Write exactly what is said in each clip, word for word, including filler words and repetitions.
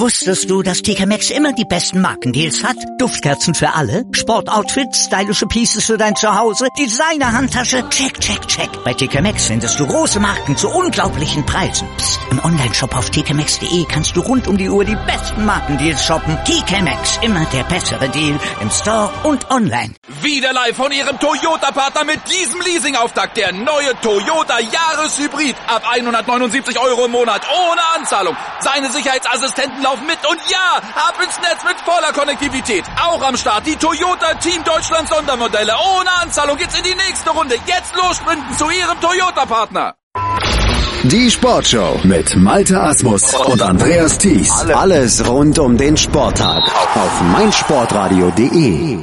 Wusstest du, dass T K Maxx immer die besten Markendeals hat? Duftkerzen für alle, Sportoutfits, stylische Pieces für dein Zuhause, Designer-Handtasche, check, check, check. Bei T K Maxx findest du große Marken zu unglaublichen Preisen. Psst. Im Onlineshop auf t k maxx punkt d e kannst du rund um die Uhr die besten Markendeals shoppen. T K Maxx, immer der bessere Deal im Store und online. Wieder live von Ihrem Toyota-Partner mit diesem Leasing-Auftakt. Der neue Toyota Jahreshybrid. Ab hundertneunundsiebzig Euro im Monat ohne Anzahlung. Seine Sicherheitsassistenten laufen mit und ja, ab ins Netz mit voller Konnektivität. Auch am Start die Toyota Team Deutschland Sondermodelle. Ohne Anzahlung geht's in die nächste Runde. Jetzt los sprinten zu Ihrem Toyota-Partner. Die Sportshow mit Malte Asmus und Andreas Thies. Alles rund um den Sporttag auf meinsportradio punkt de.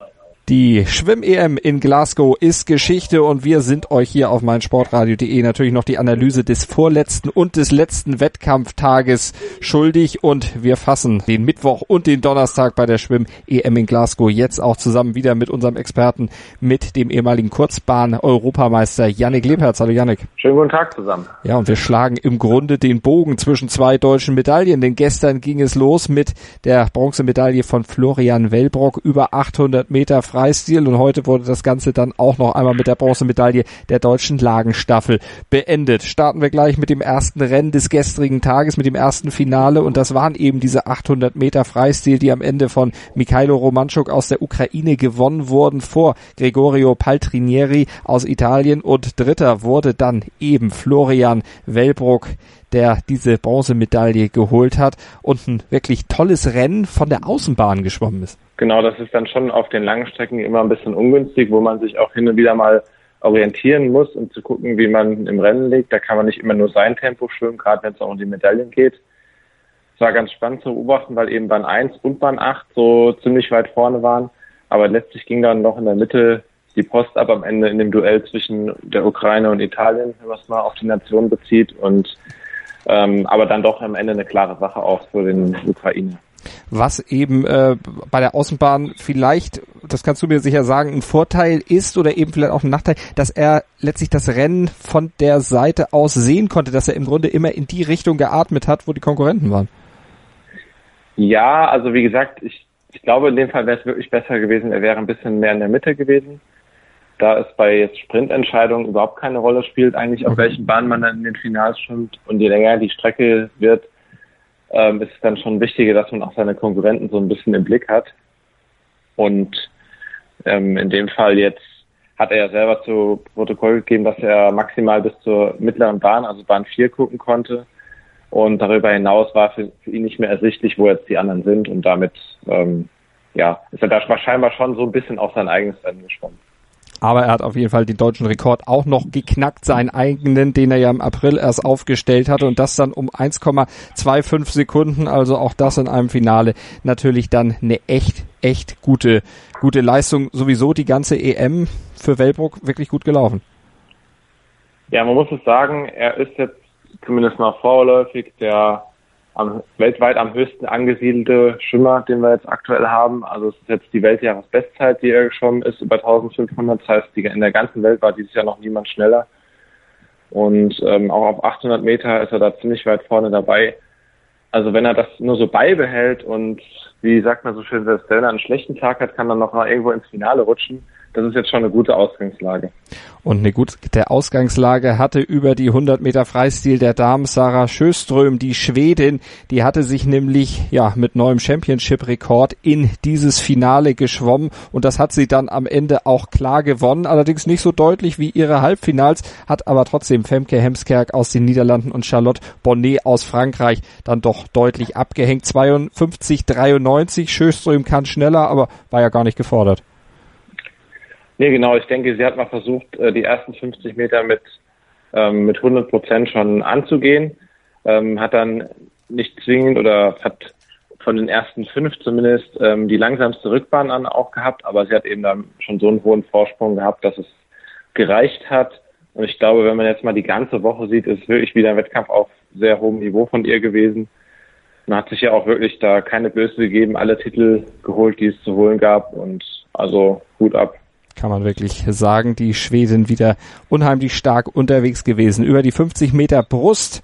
Die Schwimm-E M in Glasgow ist Geschichte und wir sind euch hier auf meinsportradio punkt de natürlich noch die Analyse des vorletzten und des letzten Wettkampftages schuldig und wir fassen den Mittwoch und den Donnerstag bei der Schwimm-E M in Glasgow jetzt auch zusammen wieder mit unserem Experten, mit dem ehemaligen Kurzbahn-Europameister Yannick Lebherz. Hallo Yannick. Schönen guten Tag zusammen. Ja, und wir schlagen im Grunde den Bogen zwischen zwei deutschen Medaillen, denn gestern ging es los mit der Bronzemedaille von Florian Wellbrock über achthundert Meter Freistil und heute wurde das Ganze dann auch noch einmal mit der Bronzemedaille der deutschen Lagenstaffel beendet. Starten wir gleich mit dem ersten Rennen des gestrigen Tages, mit dem ersten Finale und das waren eben diese achthundert Meter Freistil, die am Ende von Mikhailo Romanchuk aus der Ukraine gewonnen wurden vor Gregorio Paltrinieri aus Italien und dritter wurde dann eben Florian Wellbrock, der diese Bronzemedaille geholt hat und ein wirklich tolles Rennen von der Außenbahn geschwommen ist. Genau, das ist dann schon auf den langen Strecken immer ein bisschen ungünstig, wo man sich auch hin und wieder mal orientieren muss, um zu gucken, wie man im Rennen liegt. Da kann man nicht immer nur sein Tempo schwimmen, gerade wenn es auch um die Medaillen geht. Es war ganz spannend zu beobachten, weil eben Bahn eins und Bahn acht so ziemlich weit vorne waren. Aber letztlich ging dann noch in der Mitte die Post ab am Ende in dem Duell zwischen der Ukraine und Italien, wenn man es mal auf die Nation bezieht. Und ähm, aber dann doch am Ende eine klare Sache auch für den Ukraine. Was eben äh, bei der Außenbahn vielleicht, das kannst du mir sicher sagen, ein Vorteil ist oder eben vielleicht auch ein Nachteil, dass er letztlich das Rennen von der Seite aus sehen konnte, dass er im Grunde immer in die Richtung geatmet hat, wo die Konkurrenten waren. Ja, also wie gesagt, ich, ich glaube, in dem Fall wäre es wirklich besser gewesen, er wäre ein bisschen mehr in der Mitte gewesen. Da es bei jetzt Sprintentscheidungen überhaupt keine Rolle spielt, eigentlich auf welchen Bahnen man dann in den Finals schwimmt und je länger die Strecke wird, ähm, ist es dann schon wichtiger, dass man auch seine Konkurrenten so ein bisschen im Blick hat. Und ähm, in dem Fall jetzt hat er ja selber zu Protokoll gegeben, dass er maximal bis zur mittleren Bahn, also Bahn vier, gucken konnte. Und darüber hinaus war für, für ihn nicht mehr ersichtlich, wo jetzt die anderen sind. Und damit ähm, ja, ist er da wahrscheinlich schon so ein bisschen auf sein eigenes Rennen geschwommen. Aber er hat auf jeden Fall den deutschen Rekord auch noch geknackt, seinen eigenen, den er ja im April erst aufgestellt hatte und das dann um eins Komma fünfundzwanzig Sekunden, also auch das in einem Finale natürlich dann eine echt, echt gute, gute Leistung. Sowieso die ganze E M für Wellbrock wirklich gut gelaufen. Ja, man muss es sagen, er ist jetzt zumindest mal vorläufig der am, weltweit am höchsten angesiedelte Schwimmer, den wir jetzt aktuell haben. Also es ist jetzt die Weltjahresbestzeit, die er geschwommen ist, über eintausendfünfhundert. Das heißt, die, in der ganzen Welt war dieses Jahr noch niemand schneller. Und ähm, auch auf achthundert Meter ist er da ziemlich weit vorne dabei. Also wenn er das nur so beibehält und, wie sagt man so schön, wenn er einen schlechten Tag hat, kann er noch mal irgendwo ins Finale rutschen. Das ist jetzt schon eine gute Ausgangslage. Und eine gute Ausgangslage hatte über die hundert Meter Freistil der Damen Sarah Sjöström, die Schwedin. Die hatte sich nämlich ja mit neuem Championship-Rekord in dieses Finale geschwommen. Und das hat sie dann am Ende auch klar gewonnen. Allerdings nicht so deutlich wie ihre Halbfinals, hat aber trotzdem Femke Heemskerk aus den Niederlanden und Charlotte Bonnet aus Frankreich dann doch deutlich abgehängt. zweiundfünfzig dreiundneunzig. Sjöström kann schneller, aber war ja gar nicht gefordert. Nee, genau. Ich denke, sie hat mal versucht, die ersten fünfzig Meter mit ähm, mit hundert Prozent schon anzugehen. Ähm, hat dann nicht zwingend oder hat von den ersten fünf zumindest ähm, die langsamste Rückbahn an auch gehabt, aber sie hat eben dann schon so einen hohen Vorsprung gehabt, dass es gereicht hat. Und ich glaube, wenn man jetzt mal die ganze Woche sieht, ist es wirklich wieder ein Wettkampf auf sehr hohem Niveau von ihr gewesen. Man hat sich ja auch wirklich da keine Blöße gegeben, alle Titel geholt, die es zu holen gab und also Hut ab. Kann man wirklich sagen, die Schwedin wieder unheimlich stark unterwegs gewesen. Über die fünfzig Meter Brust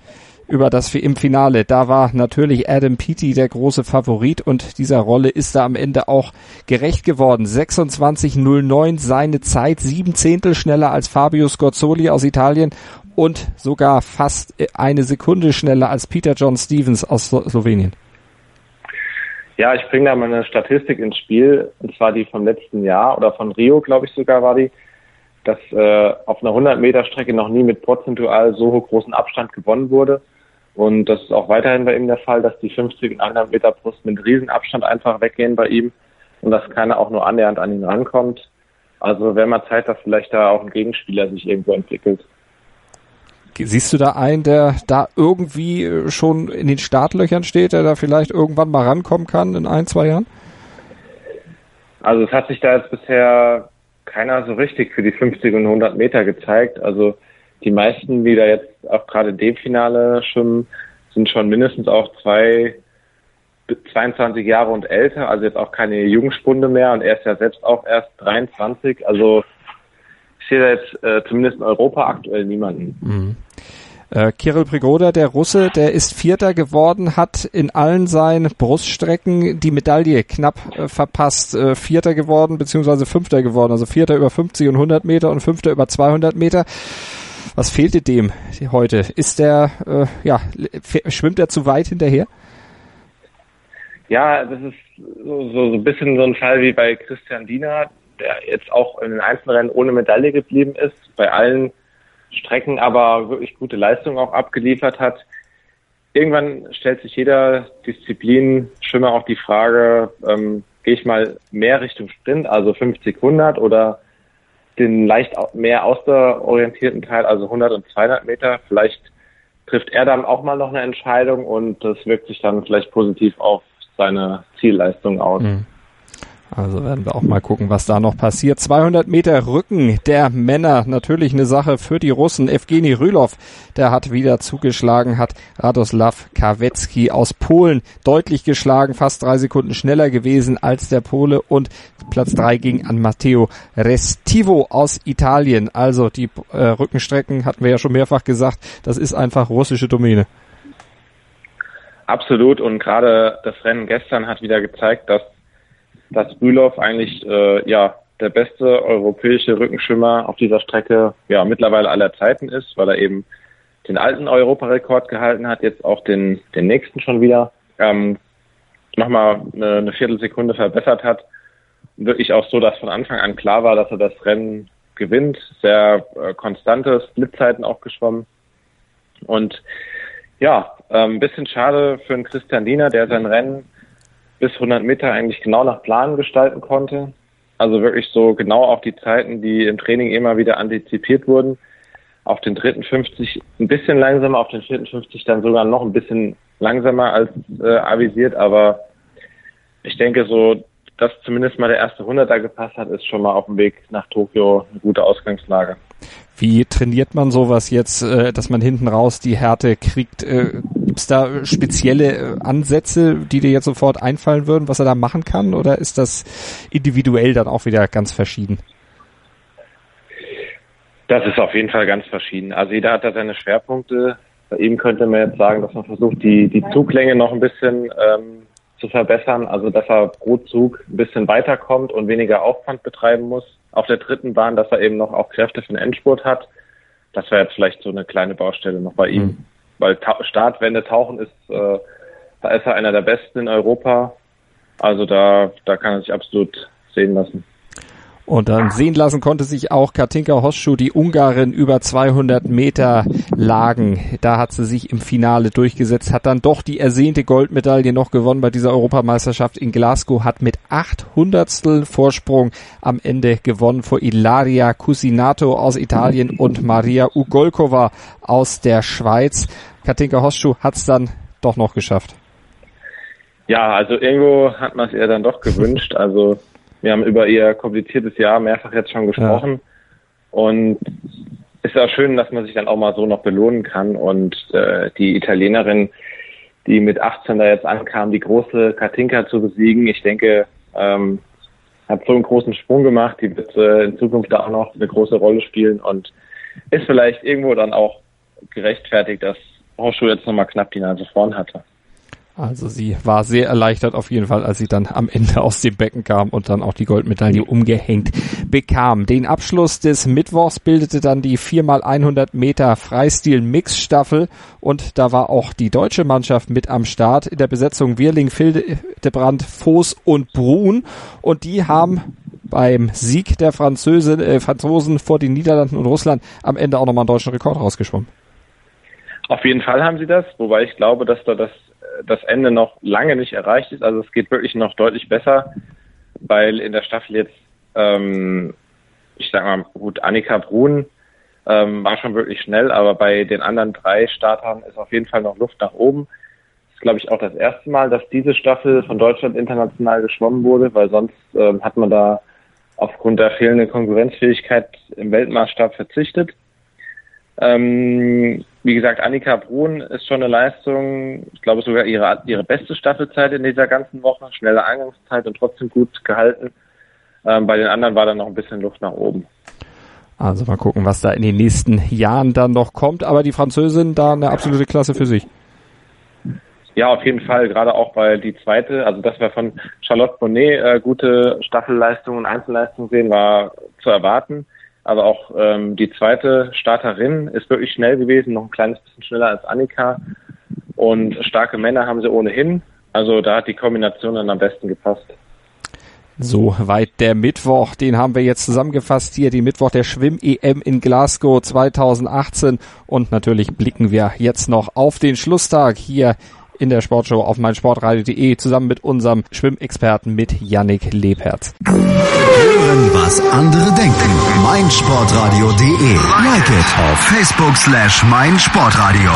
über das im Finale. Da war natürlich Adam Peaty der große Favorit und dieser Rolle ist er am Ende auch gerecht geworden. sechsundzwanzig null neun seine Zeit, sieben Zehntel schneller als Fabio Scorzoli aus Italien und sogar fast eine Sekunde schneller als Peter John Stevens aus Slowenien. Ja, ich bringe da mal eine Statistik ins Spiel, und zwar die vom letzten Jahr oder von Rio, glaube ich sogar war die, dass äh, auf einer hundert Meter Strecke noch nie mit prozentual so großen Abstand gewonnen wurde. Und das ist auch weiterhin bei ihm der Fall, dass die fünfzig und hundert Meter Brust mit Riesenabstand einfach weggehen bei ihm und dass keiner auch nur annähernd an ihn rankommt. Also wäre mal Zeit, dass vielleicht da auch ein Gegenspieler sich irgendwo entwickelt. Siehst du da einen, der da irgendwie schon in den Startlöchern steht, der da vielleicht irgendwann mal rankommen kann in ein, zwei Jahren? Also es hat sich da jetzt bisher keiner so richtig für die fünfzig und hundert Meter gezeigt. Also die meisten, die da jetzt auch gerade in dem Finale schwimmen, sind schon mindestens auch zwei, zweiundzwanzig Jahre und älter, also jetzt auch keine Jungspunde mehr und er ist ja selbst auch erst dreiundzwanzig. Also ich sehe da jetzt äh, zumindest in Europa aktuell niemanden. Mhm. Äh, Kirill Prigoda, der Russe, der ist Vierter geworden, hat in allen seinen Bruststrecken die Medaille knapp äh, verpasst. Äh, Vierter geworden, beziehungsweise Fünfter geworden. Also Vierter über fünfzig und hundert Meter und Fünfter über zweihundert Meter. Was fehlte dem heute? Ist der, äh, ja, schwimmt er zu weit hinterher? Ja, das ist so, so, so ein bisschen so ein Fall wie bei Christian Diener, der jetzt auch in den Einzelrennen ohne Medaille geblieben ist, bei allen Strecken aber wirklich gute Leistungen auch abgeliefert hat. Irgendwann stellt sich jeder Disziplinschwimmer auch die Frage, ähm, gehe ich mal mehr Richtung Sprint, also fünfzig hundert oder den leicht mehr ausdauerorientierten Teil, also hundert und zweihundert Meter. Vielleicht trifft er dann auch mal noch eine Entscheidung und das wirkt sich dann vielleicht positiv auf seine Zielleistung aus. Mhm. Also werden wir auch mal gucken, was da noch passiert. zweihundert Meter Rücken der Männer, natürlich eine Sache für die Russen. Evgeny Rylov, der hat wieder zugeschlagen, hat Radoslav Kawecki aus Polen deutlich geschlagen, fast drei Sekunden schneller gewesen als der Pole und Platz drei ging an Matteo Restivo aus Italien. Also die äh, Rückenstrecken, hatten wir ja schon mehrfach gesagt, das ist einfach russische Domäne. Absolut, und gerade das Rennen gestern hat wieder gezeigt, dass dass Rylov eigentlich äh, ja der beste europäische Rückenschwimmer auf dieser Strecke ja mittlerweile aller Zeiten ist, weil er eben den alten Europarekord gehalten hat, jetzt auch den den nächsten schon wieder ähm, nochmal eine, eine Viertelsekunde verbessert hat. Wirklich auch so, dass von Anfang an klar war, dass er das Rennen gewinnt. Sehr äh, konstante Splitzeiten auch geschwommen. Und ja, ein ähm, bisschen schade für einen Christian Diener, der sein Rennen bis hundert Meter eigentlich genau nach Plan gestalten konnte. Also wirklich so genau auf die Zeiten, die im Training immer wieder antizipiert wurden. Auf den dritten fünfzig ein bisschen langsamer, auf den vierten fünfzig dann sogar noch ein bisschen langsamer als äh, avisiert. Aber ich denke so, dass zumindest mal der erste Hunderter gepasst hat, ist schon mal auf dem Weg nach Tokio eine gute Ausgangslage. Wie trainiert man sowas jetzt, äh, dass man hinten raus die Härte kriegt? Äh, gibt's da spezielle äh, Ansätze, die dir jetzt sofort einfallen würden, was er da machen kann? Oder ist das individuell dann auch wieder ganz verschieden? Das ist auf jeden Fall ganz verschieden. Also jeder hat da seine Schwerpunkte. Bei ihm könnte man jetzt sagen, dass man versucht, die, die Zuglänge noch ein bisschen ähm, zu verbessern. Also dass er pro Zug ein bisschen weiterkommt und weniger Aufwand betreiben muss. Auf der dritten Bahn, dass er eben noch auch Kräfte für den Endspurt hat. Das wäre jetzt vielleicht so eine kleine Baustelle noch bei ihm. Mhm. Weil Ta- Startwende tauchen ist, äh, da ist er einer der Besten in Europa. Also da, da kann er sich absolut sehen lassen. Und dann sehen lassen konnte sich auch Katinka Hosszu, die Ungarin, über zweihundert Meter Lagen. Da hat sie sich im Finale durchgesetzt, hat dann doch die ersehnte Goldmedaille noch gewonnen bei dieser Europameisterschaft in Glasgow, hat mit acht Hundertstel Vorsprung am Ende gewonnen vor Ilaria Cusinato aus Italien und Maria Ugolkova aus der Schweiz. Katinka Hosszu hat es dann doch noch geschafft. Ja, also irgendwo hat man es ihr dann doch gewünscht. Also wir haben über ihr kompliziertes Jahr mehrfach jetzt schon gesprochen. Ja. Und es ist auch schön, dass man sich dann auch mal so noch belohnen kann. Und äh, die Italienerin, die mit achtzehn da jetzt ankam, die große Katinka zu besiegen, ich denke, ähm, hat so einen großen Sprung gemacht. Die wird äh, in Zukunft da auch noch eine große Rolle spielen und ist vielleicht irgendwo dann auch gerechtfertigt, dass Horseshoe jetzt nochmal knapp die Nase vorn hatte. Also sie war sehr erleichtert auf jeden Fall, als sie dann am Ende aus dem Becken kam und dann auch die Goldmedaille umgehängt bekam. Den Abschluss des Mittwochs bildete dann die vier mal hundert Meter Freistil-Mix-Staffel und da war auch die deutsche Mannschaft mit am Start in der Besetzung Wirling, Hildebrand, Voß und Brun und die haben beim Sieg der Französin, äh, Franzosen vor den Niederlanden und Russland am Ende auch nochmal einen deutschen Rekord rausgeschwommen. Auf jeden Fall haben sie das, wobei ich glaube, dass da das das Ende noch lange nicht erreicht ist. Also es geht wirklich noch deutlich besser, weil in der Staffel jetzt, ähm, ich sag mal, gut, Annika Brun ähm, war schon wirklich schnell, aber bei den anderen drei Startern ist auf jeden Fall noch Luft nach oben. Das ist, glaube ich, auch das erste Mal, dass diese Staffel von Deutschland international geschwommen wurde, weil sonst ähm, hat man da aufgrund der fehlenden Konkurrenzfähigkeit im Weltmaßstab verzichtet. Ähm, wie gesagt, Annika Brun ist schon eine Leistung, ich glaube sogar ihre ihre beste Staffelzeit in dieser ganzen Woche, schnelle Eingangszeit und trotzdem gut gehalten. Ähm, bei den anderen war dann noch ein bisschen Luft nach oben. Also mal gucken, was da in den nächsten Jahren dann noch kommt, aber die Französin da eine absolute Klasse für sich. Ja, auf jeden Fall, gerade auch weil die zweite, also dass wir von Charlotte Bonnet äh, gute Staffelleistungen und Einzelleistungen sehen, war zu erwarten. Aber auch ähm, die zweite Starterin ist wirklich schnell gewesen, noch ein kleines bisschen schneller als Annika. Und starke Männer haben sie ohnehin. Also da hat die Kombination dann am besten gepasst. So weit der Mittwoch, den haben wir jetzt zusammengefasst hier, den Mittwoch der Schwimm-E M in Glasgow zweitausendachtzehn. Und natürlich blicken wir jetzt noch auf den Schlusstag hier in der Sportshow auf meinsportradio punkt de zusammen mit unserem Schwimmexperten mit Yannick Lebherz. Hören, was andere denken. meinsportradio punkt de. Like it auf Facebook slash meinsportradio.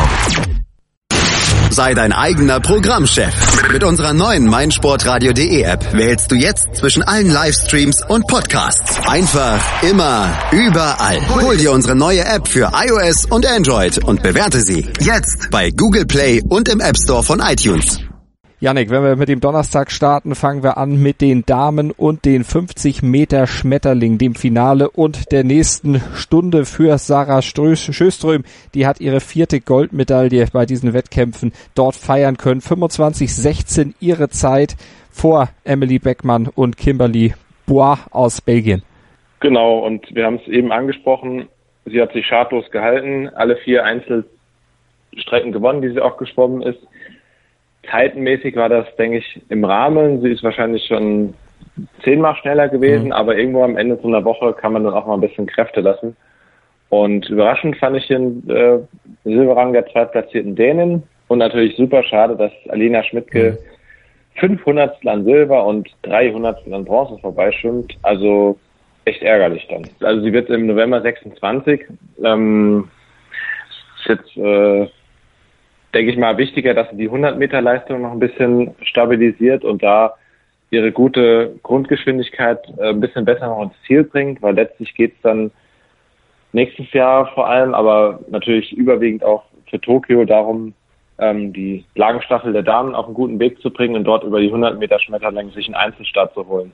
Sei dein eigener Programmchef. Mit unserer neuen meinsportradio punkt de App wählst du jetzt zwischen allen Livestreams und Podcasts. Einfach, immer, überall. Hol dir unsere neue App für iOS und Android und bewerte sie jetzt bei Google Play und im App Store von iTunes. Yannick, wenn wir mit dem Donnerstag starten, fangen wir an mit den Damen und den fünfzig Meter Schmetterling, dem Finale und der nächsten Stunde für Sarah Sjöström. Die hat ihre vierte Goldmedaille bei diesen Wettkämpfen dort feiern können. fünfundzwanzig sechzehn ihre Zeit vor Emily Beckmann und Kimberly Bois aus Belgien. Genau, und wir haben es eben angesprochen, sie hat sich schadlos gehalten, alle vier Einzelstrecken gewonnen, die sie auch geschwommen ist. Zeitenmäßig war das, denke ich, im Rahmen. Sie ist wahrscheinlich schon zehnmal schneller gewesen, mhm. aber irgendwo am Ende so einer Woche kann man dann auch mal ein bisschen Kräfte lassen. Und überraschend fand ich den äh, Silberrang der zweitplatzierten Dänen und natürlich super schade, dass Alina Schmidtke mhm. fünfhundertstel an Silber und dreihundertstel an Bronze vorbeischwimmt. Also echt ärgerlich dann. Also sie wird im November sechsundzwanzig. Ähm, ist jetzt äh, denke ich mal, wichtiger, dass sie die hundert Meter Leistung noch ein bisschen stabilisiert und da ihre gute Grundgeschwindigkeit äh, ein bisschen besser noch ins Ziel bringt, weil letztlich geht es dann nächstes Jahr vor allem, aber natürlich überwiegend auch für Tokio darum, ähm, die Lagenstaffel der Damen auf einen guten Weg zu bringen und dort über die hundert Meter Schmetterling sich einen Einzelstart zu holen.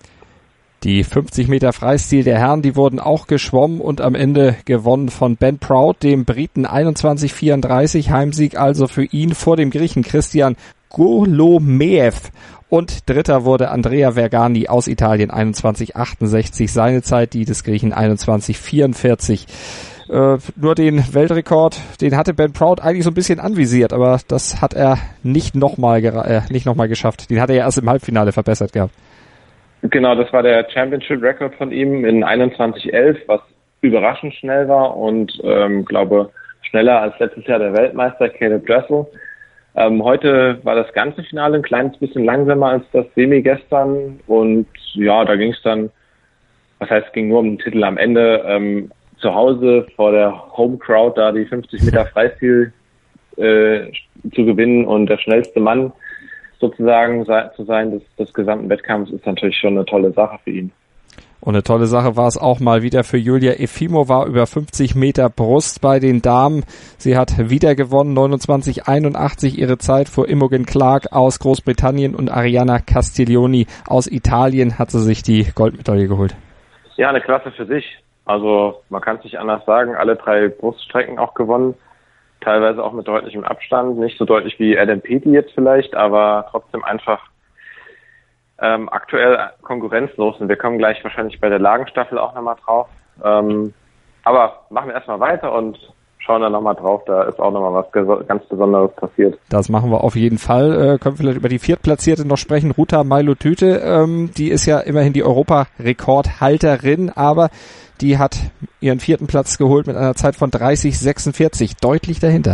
Die fünfzig Meter Freistil der Herren, die wurden auch geschwommen und am Ende gewonnen von Ben Proud, dem Briten einundzwanzig vierunddreißig. Heimsieg also für ihn vor dem Griechen Christian Golomeev. Und dritter wurde Andrea Vergani aus Italien, einundzwanzig achtundsechzig. Seine Zeit, die des Griechen einundzwanzig vierundvierzig. Äh, nur den Weltrekord, den hatte Ben Proud eigentlich so ein bisschen anvisiert, aber das hat er nicht nochmal äh, nicht nochmal geschafft. Den hat er ja erst im Halbfinale verbessert gehabt. Genau, das war der Championship-Record von ihm in einundzwanzig elf, was überraschend schnell war und ähm, glaube schneller als letztes Jahr der Weltmeister Caleb Dressel. Ähm, heute war das ganze Finale ein kleines bisschen langsamer als das Semi gestern und ja, da ging es dann, was heißt, es ging nur um den Titel am Ende, ähm, zu Hause vor der Home Crowd da die fünfzig Meter Freistil äh, zu gewinnen und der schnellste Mann sozusagen zu sein des, des gesamten Wettkampfs ist natürlich schon eine tolle Sache für ihn. Und eine tolle Sache war es auch mal wieder für Julia Efimova über fünfzig Meter Brust bei den Damen. Sie hat wieder gewonnen, neunundzwanzig einundachtzig ihre Zeit vor Imogen Clark aus Großbritannien und Arianna Castiglioni aus Italien hat sie sich die Goldmedaille geholt. Ja, eine Klasse für sich. Also man kann es nicht anders sagen, alle drei Bruststrecken auch gewonnen. teilweise auch mit deutlichem Abstand, nicht so deutlich wie Adam Peaty jetzt vielleicht, aber trotzdem einfach ähm, aktuell konkurrenzlos. Und wir kommen gleich wahrscheinlich bei der Lagenstaffel auch nochmal drauf. Ähm, aber machen wir erstmal weiter und schauen dann nochmal drauf, da ist auch nochmal was ganz Besonderes passiert. Das machen wir auf jeden Fall. Äh, können wir vielleicht über die Viertplatzierte noch sprechen. Ruta Mailotüte, ähm, die ist ja immerhin die Europarekordhalterin, aber die hat ihren vierten Platz geholt mit einer Zeit von dreißig sechsundvierzig, deutlich dahinter.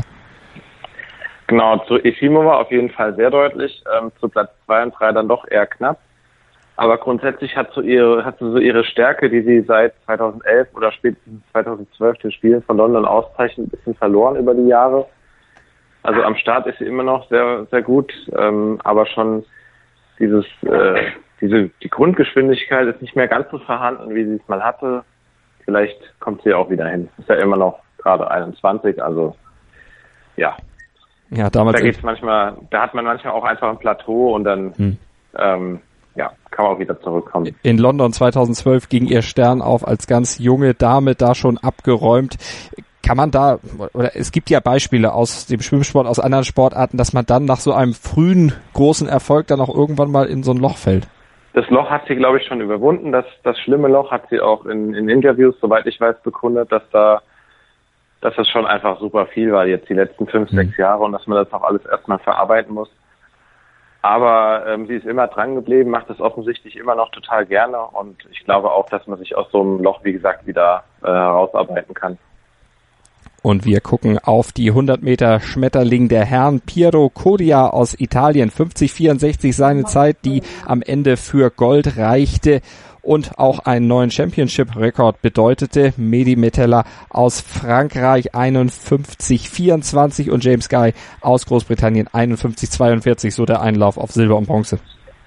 Genau, zu Efimova auf jeden Fall sehr deutlich, ähm, zu Platz zwei und drei dann doch eher knapp. Aber grundsätzlich hat, so ihre, hat sie so ihre Stärke, die sie seit zweitausendelf oder spätestens zweitausendzwölf den Spielen von London auszeichnet, ein bisschen verloren über die Jahre. Also am Start ist sie immer noch sehr, sehr gut, ähm, aber schon dieses, äh, diese, die Grundgeschwindigkeit ist nicht mehr ganz so vorhanden, wie sie es mal hatte. Vielleicht kommt sie auch wieder hin. Ist ja immer noch gerade einundzwanzig, also ja. Ja, damals. Da geht's manchmal, da hat man manchmal auch einfach ein Plateau und dann, hm. ähm, ja, kann man auch wieder zurückkommen. In London zweitausendzwölf ging ihr Stern auf als ganz junge Dame, da schon abgeräumt. Kann man da, oder es gibt ja Beispiele aus dem Schwimmsport, aus anderen Sportarten, dass man dann nach so einem frühen, großen Erfolg dann auch irgendwann mal in so ein Loch fällt? Das Loch hat sie, glaube ich, schon überwunden. Das, das schlimme Loch hat sie auch in, in Interviews, soweit ich weiß, bekundet, dass da, dass das schon einfach super viel war jetzt die letzten fünf, mhm. sechs Jahre und dass man das auch alles erstmal verarbeiten muss. Aber ähm, sie ist immer dran geblieben, macht es offensichtlich immer noch total gerne und ich glaube auch, dass man sich aus so einem Loch, wie gesagt, wieder äh, herausarbeiten kann. Und wir gucken auf die hundert Meter Schmetterling der Herren. Piero Codia aus Italien, fünfzig vierundsechzig seine Zeit, die am Ende für Gold reichte und auch einen neuen Championship-Rekord bedeutete. Mehdi Metella aus Frankreich einundfünfzig vierundzwanzig und James Guy aus Großbritannien einundfünfzig zweiundvierzig, so der Einlauf auf Silber und Bronze.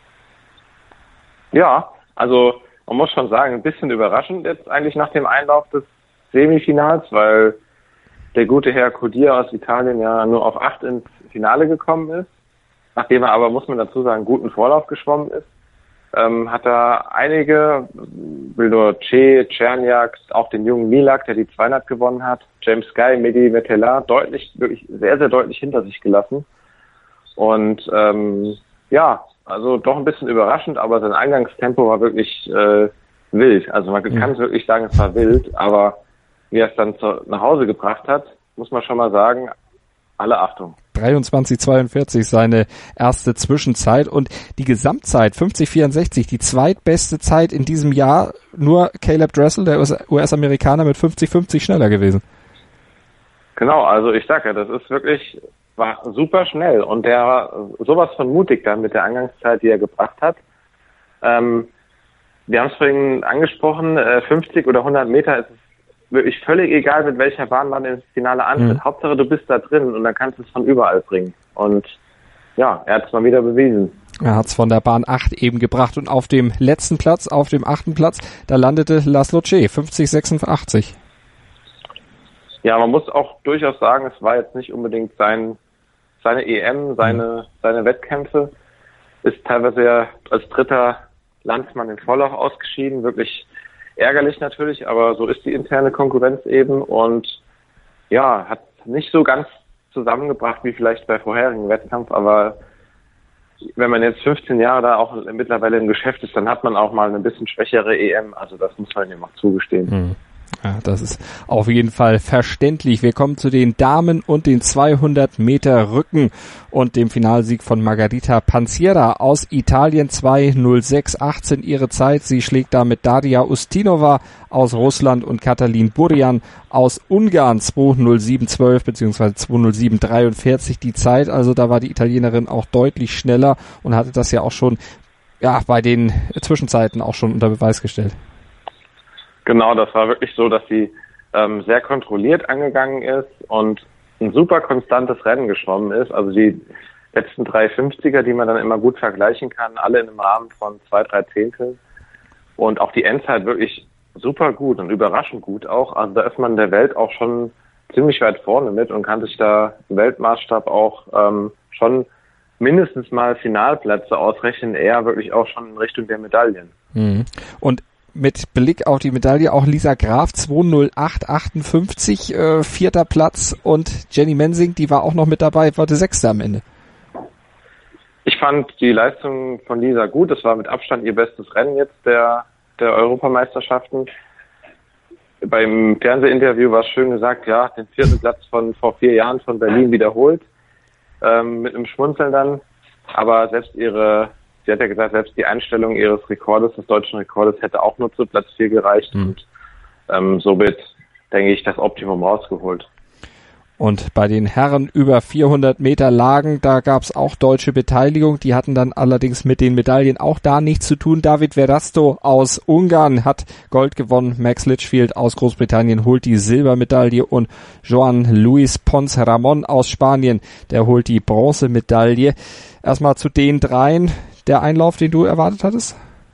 Ja, also man muss schon sagen, ein bisschen überraschend jetzt eigentlich nach dem Einlauf des Semifinals, weil der gute Herr Codia aus Italien ja nur auf acht ins Finale gekommen ist, nachdem er aber, muss man dazu sagen, guten Vorlauf geschwommen ist. Ähm, hat er einige, will nur Che, Czerniak, auch den jungen Milak, der die zweihundert gewonnen hat, James Guy, Mehdi Metella, deutlich, wirklich sehr, sehr deutlich hinter sich gelassen. Und ähm, ja, also doch ein bisschen überraschend, aber sein Eingangstempo war wirklich äh, wild. Also man kann es wirklich sagen, es war wild, aber wie er es dann zu, nach Hause gebracht hat, muss man schon mal sagen, alle Achtung. dreiundzwanzig zweiundvierzig seine erste Zwischenzeit und die Gesamtzeit fünfzig vierundsechzig, die zweitbeste Zeit in diesem Jahr, nur Caleb Dressel, der U S-Amerikaner, mit fünfzig fünfzig schneller gewesen. Genau, also ich sage ja, das ist wirklich, war super schnell und der war sowas von mutig dann mit der Eingangszeit, die er gebracht hat. Ähm, wir haben es vorhin angesprochen, äh, fünfzig oder hundert Meter ist es wirklich völlig egal, mit welcher Bahn man ins Finale antritt. Mhm. Hauptsache, du bist da drin und dann kannst du es von überall bringen. Und ja, er hat es mal wieder bewiesen. Er hat es von der Bahn acht eben gebracht und auf dem letzten Platz, auf dem achten Platz, da landete Laszlo Che, fünfzig sechsundachtzig. Ja, man muss auch durchaus sagen, es war jetzt nicht unbedingt sein, seine E M, seine, mhm. seine Wettkämpfe. Ist teilweise ja als dritter Landsmann in Vorlauf ausgeschieden, wirklich ärgerlich natürlich, aber so ist die interne Konkurrenz eben und ja, hat nicht so ganz zusammengebracht wie vielleicht bei vorherigen Wettkampf, aber wenn man jetzt fünfzehn Jahre da auch mittlerweile im Geschäft ist, dann hat man auch mal eine bisschen schwächere E M, also das muss man ihm auch zugestehen. Hm. Ja, das ist auf jeden Fall verständlich. Wir kommen zu den Damen und den zweihundert Meter Rücken und dem Finalsieg von Margarita Panciera aus Italien. Zwei null sechs achtzehn ihre Zeit. Sie schlägt damit Daria Ustinova aus Russland und Katalin Burian aus Ungarn. Zwei null sieben zwölf bzw. zwei null sieben dreiundvierzig die Zeit. Also da war die Italienerin auch deutlich schneller und hatte das ja auch schon ja bei den Zwischenzeiten auch schon unter Beweis gestellt. Genau, das war wirklich so, dass sie ähm, sehr kontrolliert angegangen ist und ein super konstantes Rennen geschwommen ist. Also die letzten drei fünfziger, die man dann immer gut vergleichen kann, alle in einem Rahmen von zwei, drei Zehntel. Und auch die Endzeit wirklich super gut und überraschend gut auch. Also da ist man in der Welt auch schon ziemlich weit vorne mit und kann sich da im Weltmaßstab auch ähm, schon mindestens mal Finalplätze ausrechnen, eher wirklich auch schon in Richtung der Medaillen. Mhm. Und mit Blick auf die Medaille auch Lisa Graf, zwei null acht achtundfünfzig, äh, vierter Platz, und Jenny Mensing, die war auch noch mit dabei, war die sechste am Ende. Ich fand die Leistung von Lisa gut. Das war mit Abstand ihr bestes Rennen jetzt der, der Europameisterschaften. Beim Fernsehinterview war es schön gesagt, ja, den vierten Platz von vor vier Jahren von Berlin wiederholt, ähm, mit einem Schmunzeln dann. Aber selbst ihre, sie hat ja gesagt, selbst die Einstellung ihres Rekordes, des deutschen Rekordes, hätte auch nur zu Platz vier gereicht. Mhm. Und ähm, somit, denke ich, das Optimum rausgeholt. Und bei den Herren über vierhundert Meter Lagen, da gab's auch deutsche Beteiligung. Die hatten dann allerdings mit den Medaillen auch da nichts zu tun. David Verasto aus Ungarn hat Gold gewonnen. Max Litchfield aus Großbritannien holt die Silbermedaille und Joan Luis Pons Ramon aus Spanien, der holt die Bronzemedaille. Erstmal zu den dreien. Der Einlauf, den du erwartet hattest?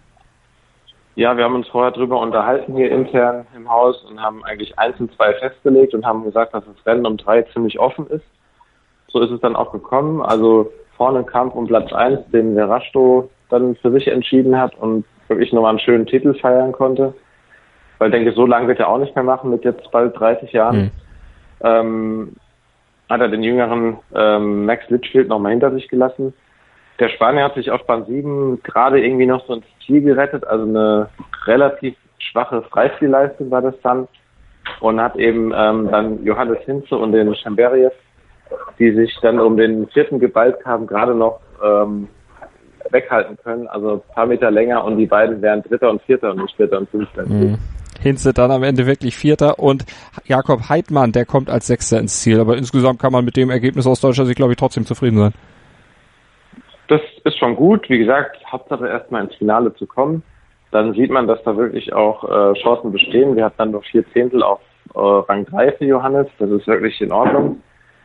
Ja, wir haben uns vorher drüber unterhalten hier intern im Haus und haben eigentlich eins und zwei festgelegt und haben gesagt, dass das Rennen um drei ziemlich offen ist. So ist es dann auch gekommen. Also vorne Kampf um Platz eins, den Verasto dann für sich entschieden hat und wirklich nochmal einen schönen Titel feiern konnte. Weil ich denke, so lange wird er auch nicht mehr machen mit jetzt bald dreißig Jahren. Mhm. Ähm, hat er den jüngeren ähm, Max Litchfield nochmal hinter sich gelassen. Der Spanier hat sich auf Bahn sieben gerade irgendwie noch so ins Ziel gerettet, also eine relativ schwache Freistilleistung war das dann, und hat eben ähm, dann Johannes Hinze und den Chamberiev, die sich dann um den vierten geballt haben, gerade noch ähm, weghalten können, also ein paar Meter länger, und die beiden wären Dritter und Vierter und nicht Vierter und Fünfter. Mhm. Hinze dann am Ende wirklich Vierter und Jakob Heidmann, der kommt als Sechster ins Ziel, aber insgesamt kann man mit dem Ergebnis aus Deutschland sich, glaube ich, trotzdem zufrieden sein. Das ist schon gut. Wie gesagt, Hauptsache erstmal ins Finale zu kommen. Dann sieht man, dass da wirklich auch äh, Chancen bestehen. Wir hatten dann noch vier Zehntel auf äh, Rang drei für Johannes. Das ist wirklich in Ordnung.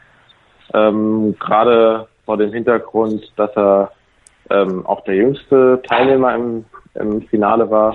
Ähm, gerade vor dem Hintergrund, dass er ähm, auch der jüngste Teilnehmer im, im Finale war.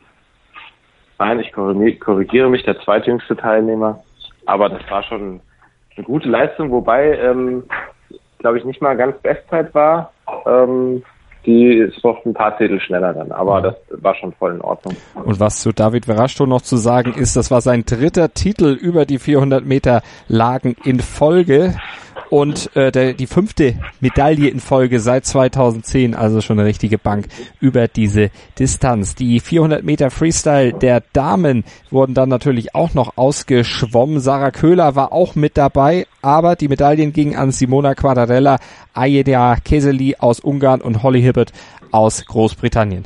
Nein, ich korrigiere mich, der zweitjüngste Teilnehmer. Aber das war schon eine gute Leistung, wobei, ähm, glaube ich, nicht mal ganz Bestzeit war. Ähm, die ist noch ein paar Zehntel schneller dann, aber das war schon voll in Ordnung. Und was zu David Verasto noch zu sagen ist, das war sein dritter Titel über die vierhundert Meter Lagen in Folge und äh, der, die fünfte Medaille in Folge seit zweitausendzehn, also schon eine richtige Bank über diese Distanz. Die vierhundert Meter Freestyle der Damen wurden dann natürlich auch noch ausgeschwommen. Sarah Köhler war auch mit dabei, aber die Medaillen gingen an Simona Quadarella, Ayeda Keseli aus Ungarn und Holly Hibbert aus Großbritannien.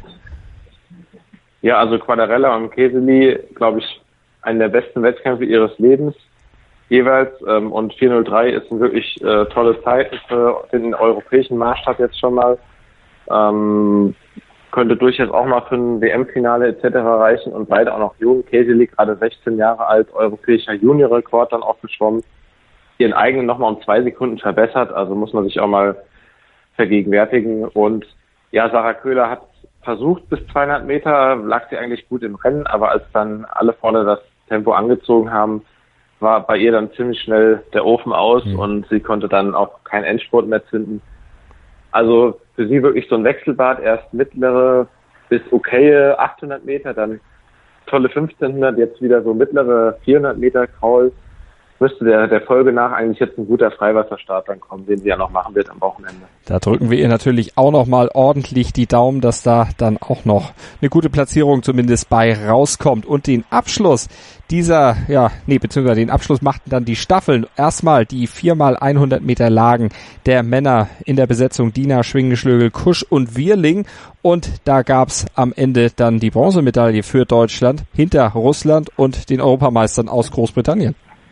Ja, also Quadarella und Keseli, glaube ich, einen der besten Wettkämpfe ihres Lebens jeweils, ähm, und vier null drei ist ein wirklich äh, tolles Zeiten für den europäischen Maßstab jetzt schon mal. Ähm, könnte durchaus auch mal für ein W M-Finale et cetera reichen, und beide auch noch jung. Keseli gerade sechzehn Jahre alt, europäischer Junior-Rekord dann auch geschwommen, ihren eigenen nochmal um zwei Sekunden verbessert, also muss man sich auch mal vergegenwärtigen. Und ja, Sarah Köhler hat versucht, bis zweihundert Meter lag sie eigentlich gut im Rennen, aber als dann alle vorne das Tempo angezogen haben, war bei ihr dann ziemlich schnell der Ofen aus, mhm. und sie konnte dann auch keinen Endspurt mehr zünden. Also für sie wirklich so ein Wechselbad, erst mittlere bis okaye achthundert Meter, dann tolle fünfzehnhundert, jetzt wieder so mittlere vierhundert Meter Kraul. Müsste der, der Folge nach eigentlich jetzt ein guter Freiwasserstart dann kommen, den sie ja noch machen wird am Wochenende. Da drücken wir ihr natürlich auch noch mal ordentlich die Daumen, dass da dann auch noch eine gute Platzierung zumindest bei rauskommt. Und den Abschluss dieser, ja, nee, beziehungsweise den Abschluss machten dann die Staffeln. Erstmal die viermal hundert Meter Lagen der Männer in der Besetzung Dina Schwingenschlögel, Kusch und Wierling. Und da gab's am Ende dann die Bronzemedaille für Deutschland hinter Russland und den Europameistern aus Großbritannien.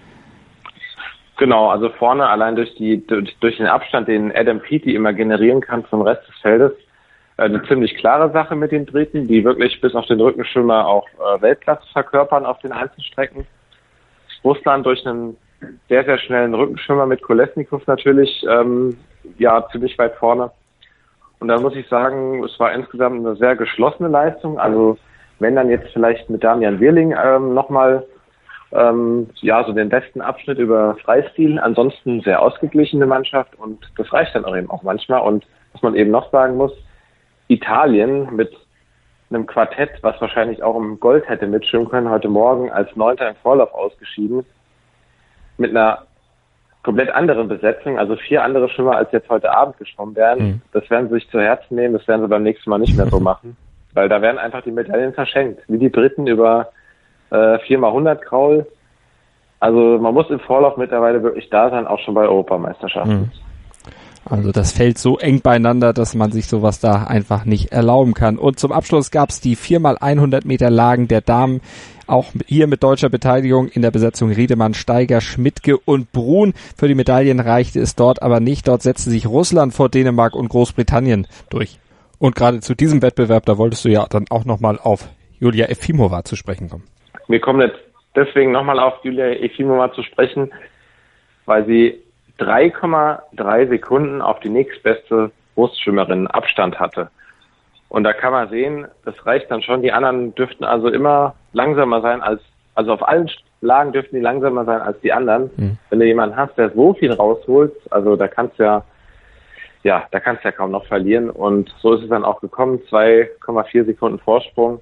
Genau, also vorne allein durch die durch, durch den Abstand, den Adam Peaty immer generieren kann zum Rest des Feldes, eine ziemlich klare Sache mit den Briten, die wirklich bis auf den Rückenschwimmer auch äh, Weltklasse verkörpern auf den Einzelstrecken. Russland durch einen sehr, sehr schnellen Rückenschwimmer mit Kolesnikov natürlich ähm, ja ziemlich weit vorne. Und da muss ich sagen, es war insgesamt eine sehr geschlossene Leistung. Also wenn dann jetzt vielleicht mit Damian Wierling ähm, nochmal Ähm, ja, so den besten Abschnitt über Freistil. Ansonsten sehr ausgeglichene Mannschaft, und das reicht dann auch eben auch manchmal. Und was man eben noch sagen muss, Italien mit einem Quartett, was wahrscheinlich auch im Gold hätte mitschwimmen können, heute Morgen als Neunter im Vorlauf ausgeschieden. Mit einer komplett anderen Besetzung, also vier andere Schwimmer, als jetzt heute Abend geschwommen wären. Mhm. Das werden sie sich zu Herzen nehmen, das werden sie beim nächsten Mal nicht mehr so machen. Weil da werden einfach die Medaillen verschenkt. Wie die Briten über äh, vier mal hundert Kraul. Also man muss im Vorlauf mittlerweile wirklich da sein, auch schon bei Europameisterschaften. Mhm. Also das fällt so eng beieinander, dass man sich sowas da einfach nicht erlauben kann. Und zum Abschluss gab es die vier mal hundert Meter Lagen der Damen, auch hier mit deutscher Beteiligung in der Besetzung Riedemann, Steiger, Schmidtke und Brun. Für die Medaillen reichte es dort aber nicht. Dort setzte sich Russland vor Dänemark und Großbritannien durch. Und gerade zu diesem Wettbewerb, da wolltest du ja dann auch nochmal auf Julia Efimova zu sprechen kommen. Wir kommen jetzt deswegen nochmal auf Julia Efimova zu sprechen, weil sie drei Komma drei Sekunden auf die nächstbeste Brustschwimmerin Abstand hatte. Und da kann man sehen, das reicht dann schon. Die anderen dürften also immer langsamer sein als, also auf allen Lagen dürften die langsamer sein als die anderen. Mhm. Wenn du jemanden hast, der so viel rausholt, also da kannst du ja, ja, da kannst du ja kaum noch verlieren. Und so ist es dann auch gekommen. zwei Komma vier Sekunden Vorsprung.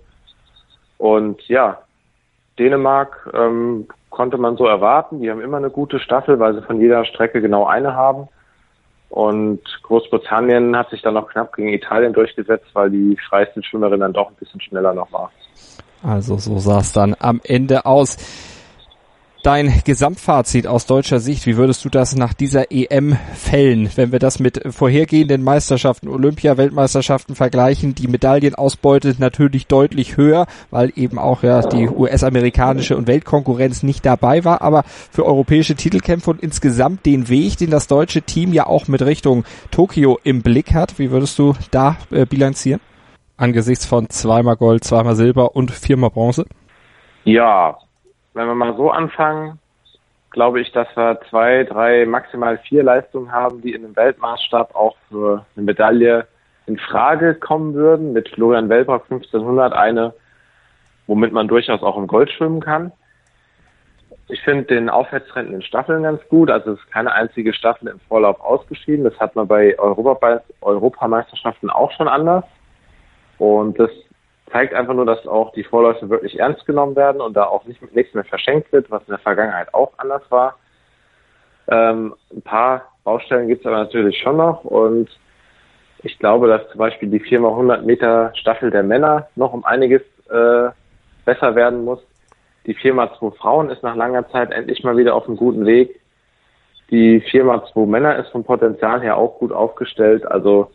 Und ja, Dänemark ähm, konnte man so erwarten. Die haben immer eine gute Staffel, weil sie von jeder Strecke genau eine haben. Und Großbritannien hat sich dann noch knapp gegen Italien durchgesetzt, weil die Freistilschwimmerin dann doch ein bisschen schneller noch war. Also so sah es dann am Ende aus. Dein Gesamtfazit aus deutscher Sicht, wie würdest du das nach dieser E M fällen, wenn wir das mit vorhergehenden Meisterschaften, Olympia, Weltmeisterschaften vergleichen? Die Medaillenausbeute natürlich deutlich höher, weil eben auch ja die U S-amerikanische und Weltkonkurrenz nicht dabei war, aber für europäische Titelkämpfe und insgesamt den Weg, den das deutsche Team ja auch mit Richtung Tokio im Blick hat, wie würdest du da äh, bilanzieren? Angesichts von zweimal Gold, zweimal Silber und viermal Bronze? Ja, wenn wir mal so anfangen, glaube ich, dass wir zwei, drei, maximal vier Leistungen haben, die in einem Weltmaßstab auch für eine Medaille in Frage kommen würden. Mit Florian Wellbrock fünfzehnhundert eine, womit man durchaus auch im Gold schwimmen kann. Ich finde den Aufwärtstrend in den Staffeln ganz gut. Also es ist keine einzige Staffel im Vorlauf ausgeschieden. Das hat man bei Europa- Europameisterschaften auch schon anders. Und das zeigt einfach nur, dass auch die Vorläufe wirklich ernst genommen werden und da auch nicht, nichts mehr verschenkt wird, was in der Vergangenheit auch anders war. Ähm, ein paar Baustellen gibt es aber natürlich schon noch und ich glaube, dass zum Beispiel die vier mal hundert Meter Staffel der Männer noch um einiges äh, besser werden muss. Die vier mal zwei Frauen ist nach langer Zeit endlich mal wieder auf einem guten Weg. Die vier mal zwei Männer ist vom Potenzial her auch gut aufgestellt. Also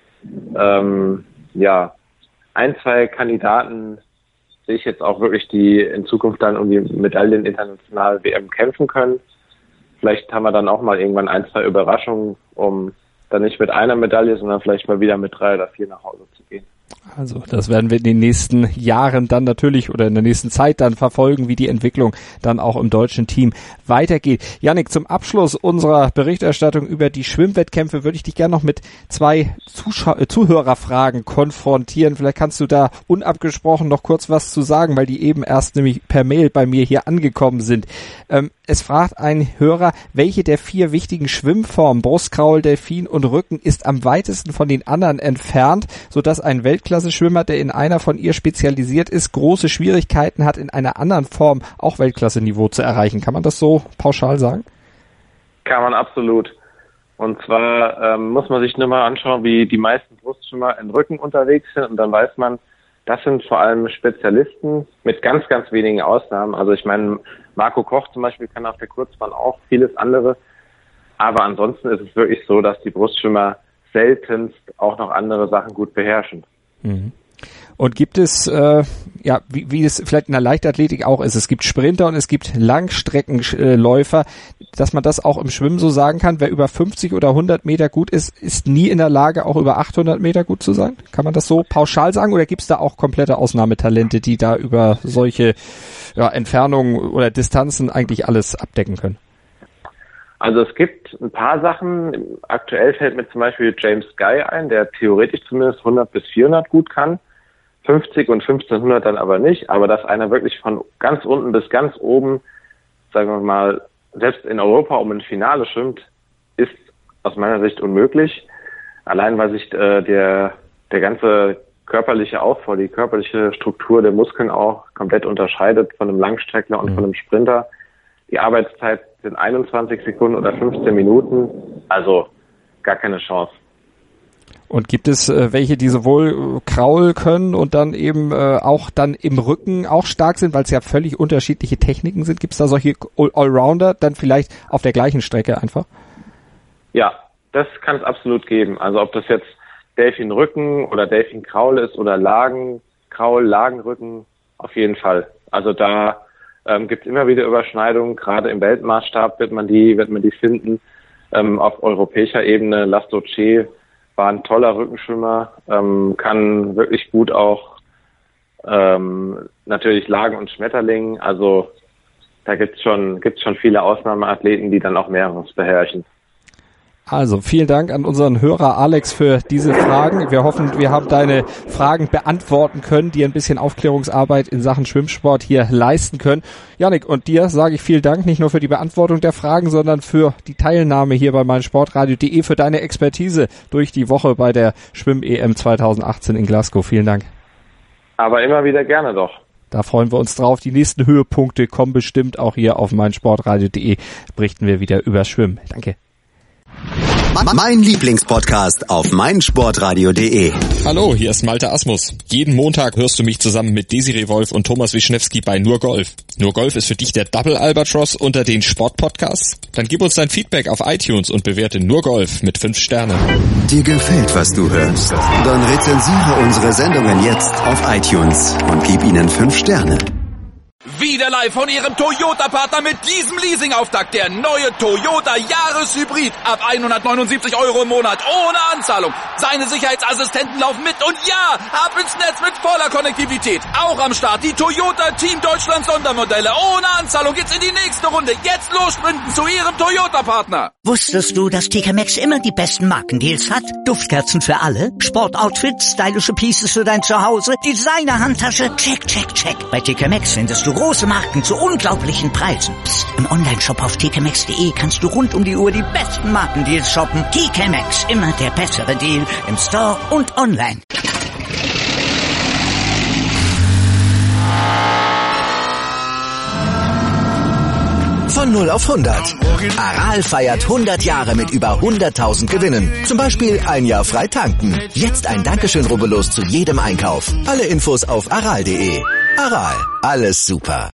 ähm, ja, ein, zwei Kandidaten sehe ich jetzt auch wirklich, die in Zukunft dann um die Medaillen international W M kämpfen können. Vielleicht haben wir dann auch mal irgendwann ein, zwei Überraschungen, um dann nicht mit einer Medaille, sondern vielleicht mal wieder mit drei oder vier nach Hause zu gehen. Also das werden wir in den nächsten Jahren dann natürlich oder in der nächsten Zeit dann verfolgen, wie die Entwicklung dann auch im deutschen Team weitergeht. Jannik, zum Abschluss unserer Berichterstattung über die Schwimmwettkämpfe würde ich dich gerne noch mit zwei Zuschau- äh, Zuhörerfragen konfrontieren. Vielleicht kannst du da unabgesprochen noch kurz was zu sagen, weil die eben erst nämlich per Mail bei mir hier angekommen sind. Ähm, es fragt ein Hörer, welche der vier wichtigen Schwimmformen, Brustkraul, Delfin und Rücken, ist am weitesten von den anderen entfernt, sodass ein Weltklasse-Schwimmer, der in einer von ihr spezialisiert ist, große Schwierigkeiten hat, in einer anderen Form auch Weltklasse-Niveau zu erreichen. Kann man das so pauschal sagen? Kann man absolut. Und zwar ähm, muss man sich nur mal anschauen, wie die meisten Brustschwimmer im Rücken unterwegs sind und dann weiß man, das sind vor allem Spezialisten mit ganz, ganz wenigen Ausnahmen. Also ich meine, Marco Koch zum Beispiel kann auf der Kurzbahn auch vieles andere. Aber ansonsten ist es wirklich so, dass die Brustschwimmer seltenst auch noch andere Sachen gut beherrschen. Mhm. Und gibt es, äh, ja, wie, wie es vielleicht in der Leichtathletik auch ist, es gibt Sprinter und es gibt Langstreckenläufer, dass man das auch im Schwimmen so sagen kann, wer über fünfzig oder hundert Meter gut ist, ist nie in der Lage, auch über achthundert Meter gut zu sein? Kann man das so pauschal sagen oder gibt es da auch komplette Ausnahmetalente, die da über solche ja, Entfernungen oder Distanzen eigentlich alles abdecken können? Also es gibt ein paar Sachen. Aktuell fällt mir zum Beispiel James Guy ein, der theoretisch zumindest hundert bis vierhundert gut kann. fünfzig und fünfzehnhundert dann aber nicht. Aber dass einer wirklich von ganz unten bis ganz oben, sagen wir mal, selbst in Europa um ein Finale schwimmt, ist aus meiner Sicht unmöglich. Allein weil sich äh, der der ganze körperliche Aufbau, die körperliche Struktur der Muskeln auch komplett unterscheidet von einem Langstreckler und von einem Sprinter. Die Arbeitszeit sind einundzwanzig Sekunden oder fünfzehn Minuten, also gar keine Chance. Und gibt es äh, welche, die sowohl äh, Kraul können und dann eben äh, auch dann im Rücken auch stark sind, weil es ja völlig unterschiedliche Techniken sind? Gibt es da solche Allrounder dann vielleicht auf der gleichen Strecke einfach? Ja, das kann es absolut geben. Also ob das jetzt Delfin Rücken oder Delfin Kraul ist oder Lagen Kraul, Lagenrücken, auf jeden Fall. Also da ähm, gibt es immer wieder Überschneidungen. Gerade im Weltmaßstab wird man die, wird man die finden. Ähm, auf europäischer Ebene, Laszlo Tschee war ein toller Rückenschwimmer, ähm, kann wirklich gut auch ähm, natürlich Lagen und Schmetterling. Also da gibt's schon, gibt's schon viele Ausnahmeathleten, die dann auch mehreres beherrschen. Also vielen Dank an unseren Hörer Alex für diese Fragen. Wir hoffen, wir haben deine Fragen beantworten können, dir ein bisschen Aufklärungsarbeit in Sachen Schwimmsport hier leisten können. Jannik, und dir sage ich vielen Dank, nicht nur für die Beantwortung der Fragen, sondern für die Teilnahme hier bei meinsportradio punkt de, für deine Expertise durch die Woche bei der Schwimm-E M zwanzig achtzehn in Glasgow. Vielen Dank. Aber immer wieder gerne doch. Da freuen wir uns drauf. Die nächsten Höhepunkte kommen bestimmt auch hier auf meinsportradio punkt de. Berichten wir wieder über Schwimmen. Danke. Mein Lieblingspodcast auf meinsportradio punkt de. Hallo, hier ist Malte Asmus. Jeden Montag hörst du mich zusammen mit Desiree Wolf und Thomas Wischnewski bei Nur Golf. Nur Golf ist für dich der Double Albatross unter den Sportpodcasts? Dann gib uns dein Feedback auf iTunes und bewerte Nur Golf mit fünf Sternen. Dir gefällt, was du hörst? Dann rezensiere unsere Sendungen jetzt auf iTunes und gib ihnen fünf Sterne. Wieder live von Ihrem Toyota-Partner mit diesem Leasing-Auftakt. Der neue Toyota Jahreshybrid. Ab hundertneunundsiebzig Euro im Monat. Ohne Anzahlung. Seine Sicherheitsassistenten laufen mit. Und ja, ab ins Netz mit voller Konnektivität. Auch am Start die Toyota Team Deutschland Sondermodelle. Ohne Anzahlung geht's in die nächste Runde. Jetzt los sprinten zu Ihrem Toyota-Partner. Wusstest du, dass T K Maxx immer die besten Markendeals hat? Duftkerzen für alle, Sportoutfits, stylische Pieces für dein Zuhause, Designer-Handtasche, check, check, check. Bei T K Maxx findest du große Marken zu unglaublichen Preisen. Psst. Im Onlineshop auf t k maxx punkt de kannst du rund um die Uhr die besten Markendeals shoppen. T K Maxx, immer der bessere Deal im Store und online. Von null auf hundert. Aral feiert hundert Jahre mit über hunderttausend Gewinnen. Zum Beispiel ein Jahr frei tanken. Jetzt ein Dankeschön, rubbellos zu jedem Einkauf. Alle Infos auf aral punkt de. Aral, alles super.